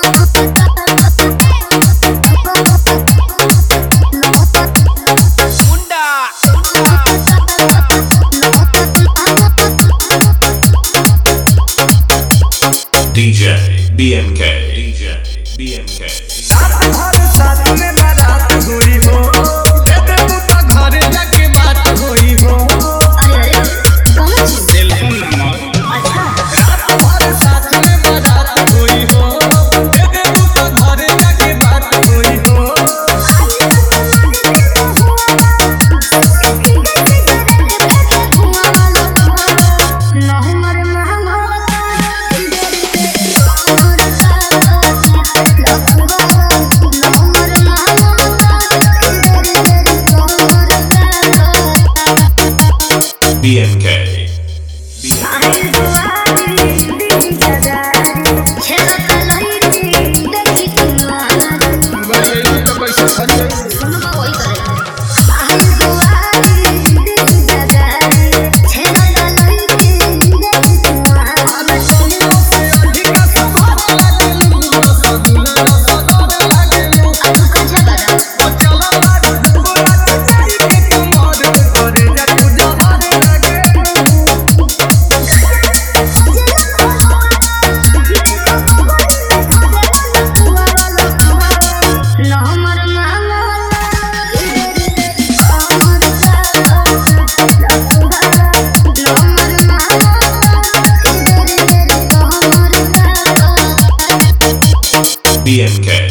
DJ BMK, DJ BMK. साथ में बारात हुई हो, तेरे मुता घरे जाके बात हुई हो। टेलीफोन नंबर साथ में बारात हुई हो, तेरे मुता घरे जाके बात हुई हो। BMK. BMK.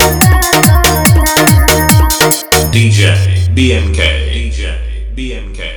DJ BMK, DJ BMK.